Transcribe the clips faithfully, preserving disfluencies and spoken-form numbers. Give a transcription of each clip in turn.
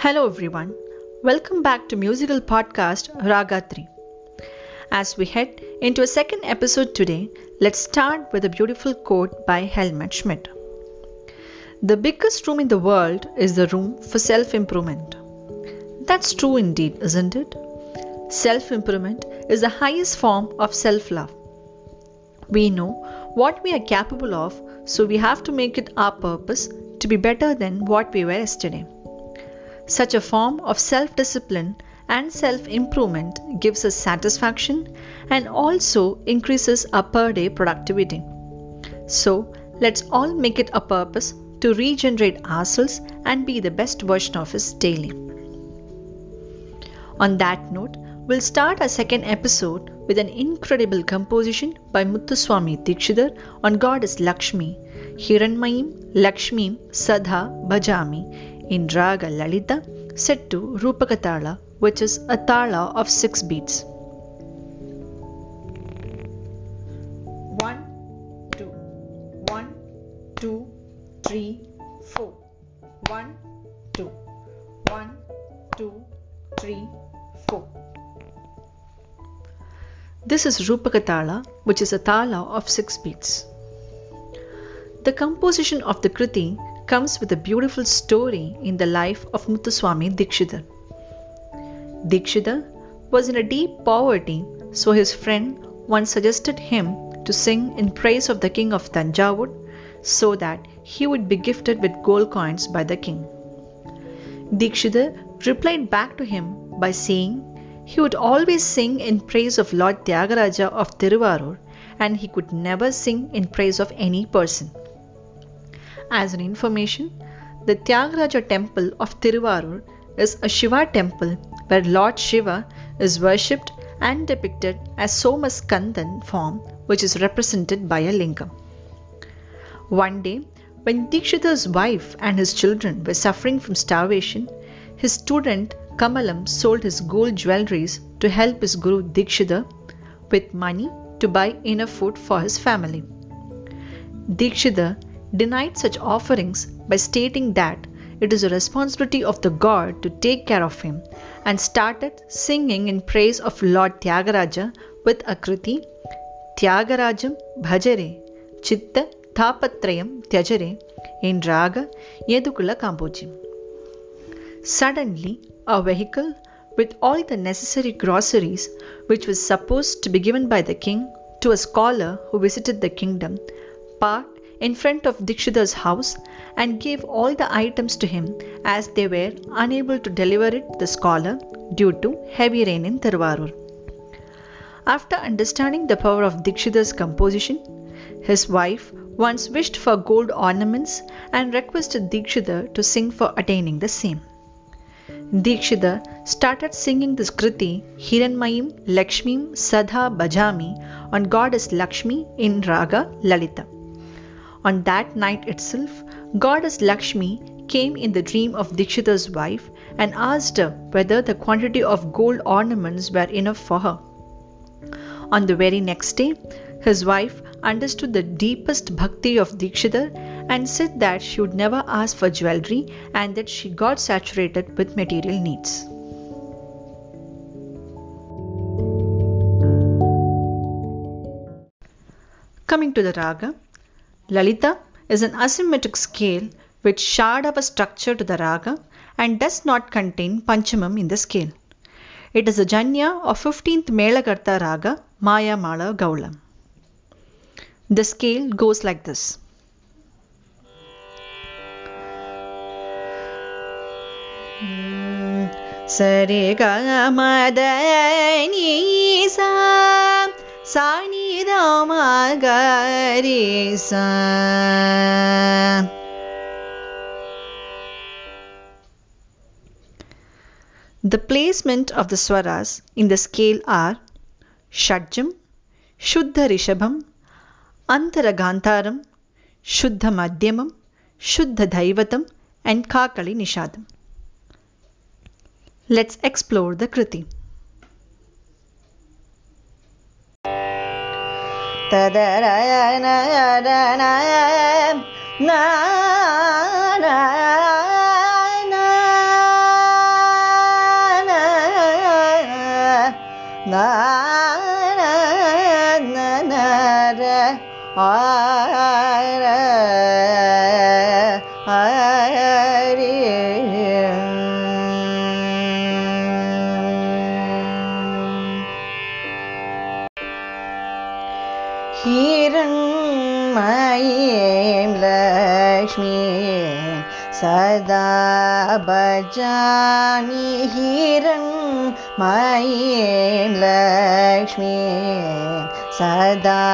Hello everyone, welcome back to musical podcast Raga three. As we head into a second episode today, let's start with a beautiful quote by Helmut Schmidt. The biggest room in the world is the room for self-improvement. That's true indeed, isn't it? Self-improvement is the highest form of self-love. We know what we are capable of, so we have to make it our purpose to be better than what we were yesterday. Such a form of self-discipline and self-improvement gives us satisfaction and also increases our per-day productivity. So, let's all make it a purpose to regenerate ourselves and be the best version of us daily. On that note, we'll start our second episode with an incredible composition by Muthuswami Dikshidhar on goddess Lakshmi, Hiranmayim Lakshmim Sadha Bhajami, in Raga Lalita, set to Rupaka Tala, which is a tala of six beats. One, two, one, two, three, four. One, two, one, two, three, four. This is Rupaka Tala, which is a tala of six beats. The composition of the Kriti comes with a beautiful story in the life of Muthuswami Dikshidhar. Dikshidhar was in a deep poverty, so his friend once suggested him to sing in praise of the king of Tanjavur so that he would be gifted with gold coins by the king. Dikshidhar replied back to him by saying he would always sing in praise of Lord Tyagaraja of Thiruvarur and he could never sing in praise of any person. As an information, the Tyagaraja temple of Thiruvarur is a Shiva temple where Lord Shiva is worshipped and depicted as Somaskandan form, which is represented by a lingam. One day, when Dikshidhar's wife and his children were suffering from starvation, his student Kamalam sold his gold jewelries to help his guru Dikshidhar with money to buy enough food for his family. Dikshidhar denied such offerings by stating that it is a responsibility of the god to take care of him and started singing in praise of Lord Tyagaraja with a kriti Tyagarajam Bhajare Chitta Thapatrayam Tyajare in Raga Yedukula Kamboji. Suddenly, a vehicle with all the necessary groceries, which was supposed to be given by the king to a scholar who visited the kingdom, parked in front of Dikshidhar's house and gave all the items to him as they were unable to deliver it to the scholar due to heavy rain in Thiruvarur. After understanding the power of Dikshidhar's composition, his wife once wished for gold ornaments and requested Dikshidhar to sing for attaining the same. Dikshidhar started singing this kriti Hiranmayim Lakshmim Sadha Bhajami on goddess Lakshmi in Raga Lalita. On that night itself, goddess Lakshmi came in the dream of Dikshidhar's wife and asked her whether the quantity of gold ornaments were enough for her. On the very next day, his wife understood the deepest bhakti of Dikshidhar and said that she would never ask for jewelry and that she got saturated with material needs. Coming to the raga, Lalita is an asymmetric scale with Shadava structure to the raga and does not contain Panchamam in the scale. It is a janya of fifteenth Melakarta raga Maya Mala Gaula. The scale goes like this. Sare ga ma da ni sa sa ni da ma ga re sa. The placement of the swaras in the scale are Shadjam, Shuddha Rishabham, Antara Gantharam, Shuddha Madhyamam, Shuddha Dhaivatam and Kakali Nishadam. Let's explore the kriti. Na na na हिरण्मयीं लक्ष्मीं सदा भजामि हिरण्मयीं लक्ष्मीं सदा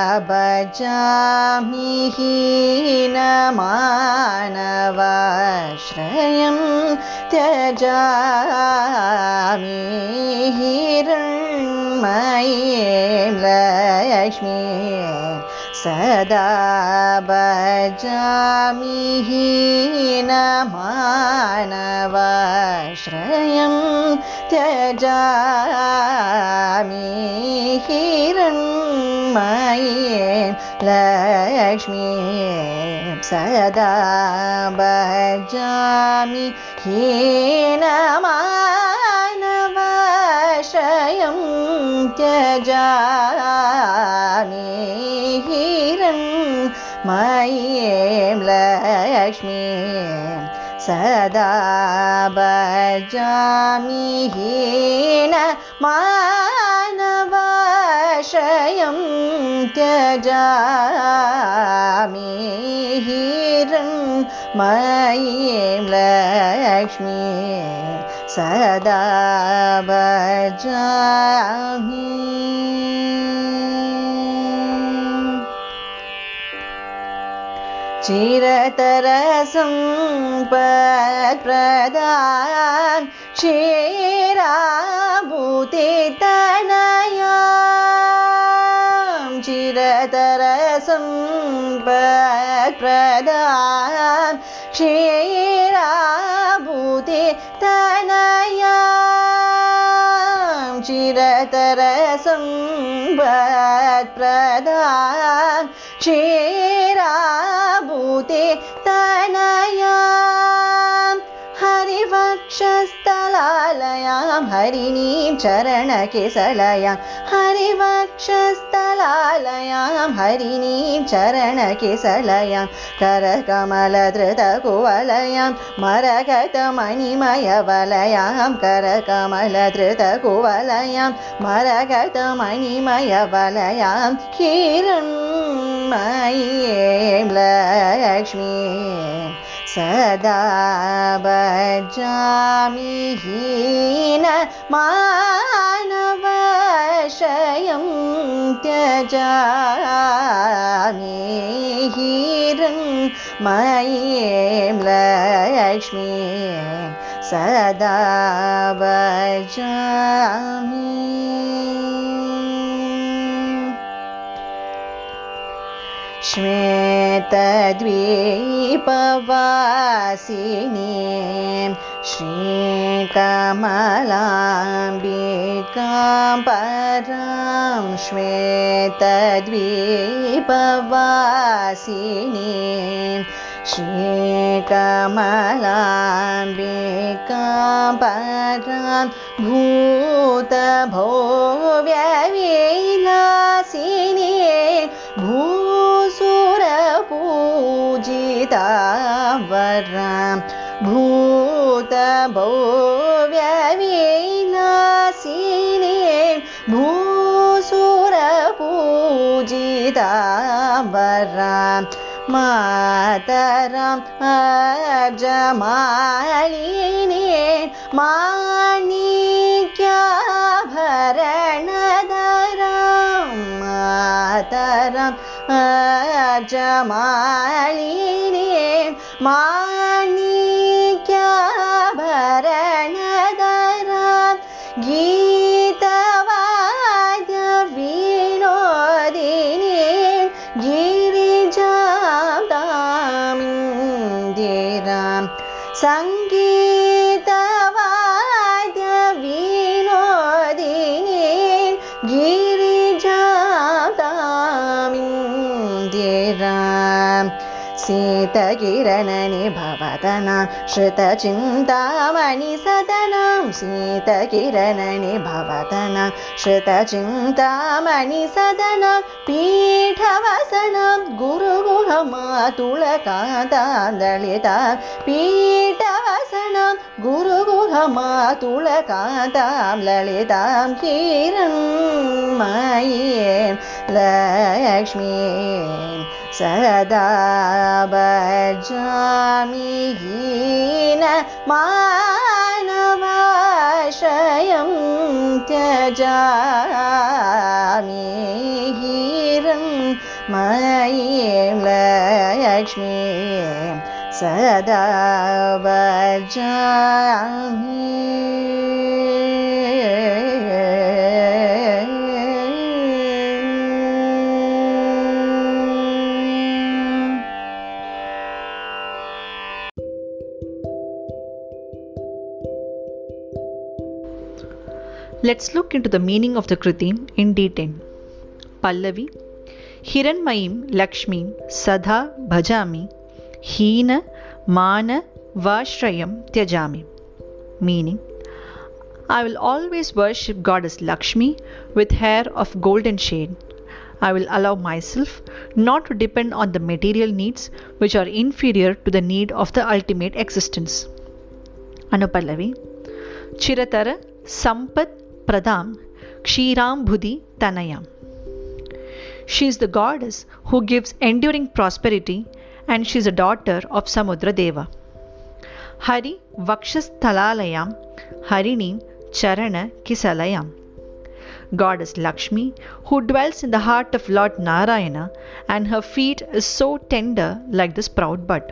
भजामि हीनमानवाश्रयं त्यजामि हिरण्मयीं लक्ष्मीं सदा भजामि हीनमानवाश्रयं त्यजामि हिरण्मयीं लक्ष्मीं सदा भजामि हीनमानवाश्रयं त्यजामि हिरण्मयीं लक्ष्मीं सदा भजामि हीनमानवाश्रयं त्यजामि हिरण्मयीं लक्ष्मीं सदा भजामि चिरतरसम्पत्प्रदां क्षीराभूतितनयां चिरतरसम्पत्प्रदां क्षीराभूतितनयां चिरतरसम्पत्प्रदां क्षीराभूतितनयां हरिवक्षस्थलालयां हरिणीं चरणकेसलयां हरिवक्षस्थलालयां हरिणीं चरणकेसलयां करकमलधृतकुवलयां मरकतमणिमयवलयां करकमलधृतकुवलयां मरकतमणिमयवलयां हिरण्मयीं लक्ष्मीं सदा भजामि हीनमानवाश्रयं त्यजामि हिरण्मयीं लक्ष्मीं सदा भजामि श्वेतद्वीपवासिनीं श्रीकमलाम्बिकां परां श्वेतद्वीपवासिनीं श्रीकमलाम्बिकां परां भूतभोव्यविलासिनीं भूसुरपूजितां वरां भूतभोव्यविलासिनीं भूसुरपूजितां वरां मातरं अजमालिनीं माणिक्याभरणधरां मातरं अजमालिनीं माणिक्याभरणधरां गीतवाद्यविनोदिनीं गिरिजां दामिन्दिरां सङ्गीतवाद्यविनोदिनीं गिरिजां दामिन्दिरां शीतकिरणनिभवदनां श्रुतचिन्तामणिसदनां शीतकिरणनिभवदनां श्रुतचिन्तामणिसदनां पीठ पीठासनं गुरुगुहमातुलकान्तां ललितां पीठासनं गुरुगुहमातुलकान्तां ललितां हिरण्मयीं लक्ष्मीं सदा भजामि हीनमानवाश्रयं त्यजामि हिरण्मयीं लक्ष्मीं सदा भजामि. Let's look into the meaning of the Kriti in detail. Pallavi. Hiranmayim Lakshmim Sadha Bhajami Hina Mana Vashrayam Tyajami. Meaning, I will always worship Goddess Lakshmi with hair of golden shade. I will allow myself not to depend on the material needs which are inferior to the need of the ultimate existence. Anupallavi. Chiratara Sampat Pradam Kshiram Budhi Tanayam. She is the goddess who gives enduring prosperity, and she is a daughter of Samudra Deva. Hari Vakshasthalayam Harinim Charana Kisalayam. Goddess Lakshmi, who dwells in the heart of Lord Narayana, and her feet is so tender like the sprout bud.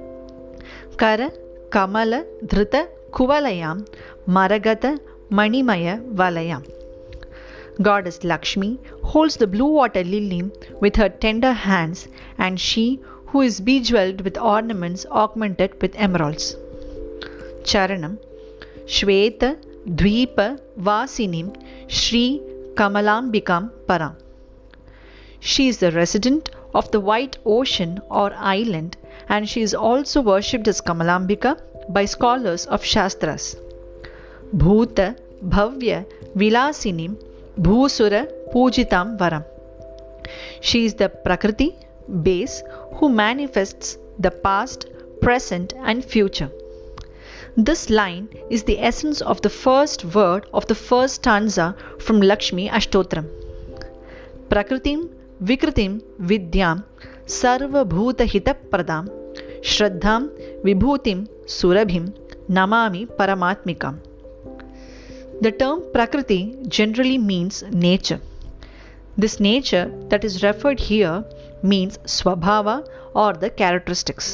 Kara Kamala Dhrita Kuvalayam Maragata Manimaya Valayam. Goddess Lakshmi holds the blue water lily with her tender hands, and she who is bejeweled with ornaments augmented with emeralds. Charanam. Shweta Dvipa Vasinim Shri Kamalambikam Param. She is the resident of the white ocean or island, and she is also worshipped as Kamalambika by scholars of Shastras. Bhuta Bhavya Vilasinim Bhusura Pujitam Varam. She is the Prakriti base who manifests the past, present, and future. This line is the essence of the first word of the first stanza from Lakshmi Ashtotram. Prakritim Vikritim Vidyam Sarva Bhuta Hita Pradam Shraddham Vibhutim Surabhim Namami Paramatmikam. The term Prakriti generally means nature. This nature that is referred here means Swabhava or the characteristics.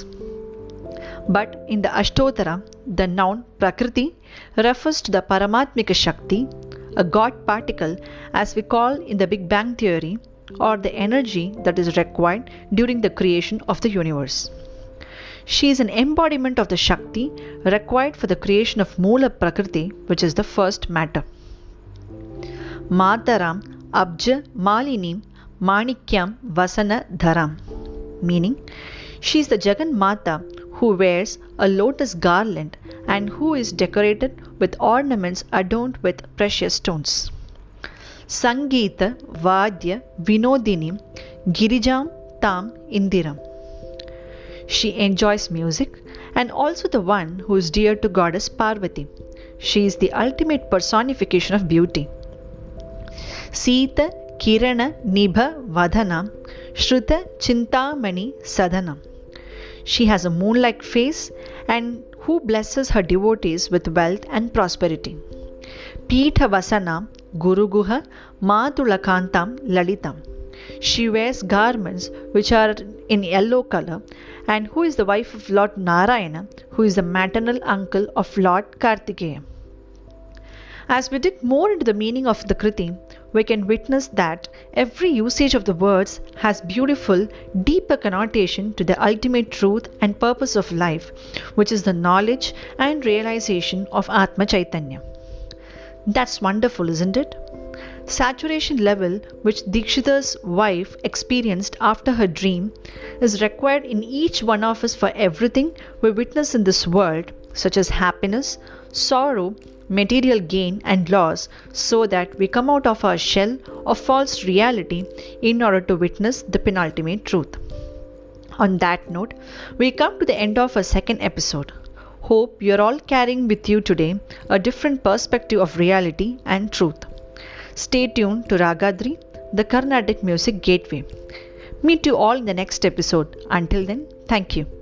But in the Ashtotara, the noun Prakriti refers to the Paramatmika Shakti, a God particle as we call in the Big Bang Theory, or the energy that is required during the creation of the universe. She is an embodiment of the Shakti required for the creation of Moola Prakriti, which is the first matter. Mataram Abja Malinim Manikyam Vasana Dharam. Meaning, she is the Jagan Mata who wears a lotus garland and who is decorated with ornaments adorned with precious stones. Sangeeta Vadya Vinodinim Girijam Tam Indiram. She enjoys music and also the one who is dear to Goddess Parvati. She is the ultimate personification of beauty. Sita Kirana Nibha Vadhanam Shruta Chintamani Sadhanam. She has a moon-like face and who blesses her devotees with wealth and prosperity. Peetha Vasana Guruguha Madulakantam Lalitam. She wears garments which are in yellow color, and who is the wife of Lord Narayana, who is the maternal uncle of Lord Kartikeya. As we dig more into the meaning of the Kriti, we can witness that every usage of the words has beautiful, deeper connotation to the ultimate truth and purpose of life, which is the knowledge and realization of Atma Chaitanya. That's wonderful, isn't it? Saturation level which Dikshita's wife experienced after her dream is required in each one of us for everything we witness in this world, such as happiness, sorrow, material gain, and loss, so that we come out of our shell of false reality in order to witness the penultimate truth. On that note, we come to the end of our second episode. Hope you're all carrying with you today a different perspective of reality and truth. Stay tuned to Ragadri, the Carnatic Music Gateway. Meet you all in the next episode. Until then, thank you.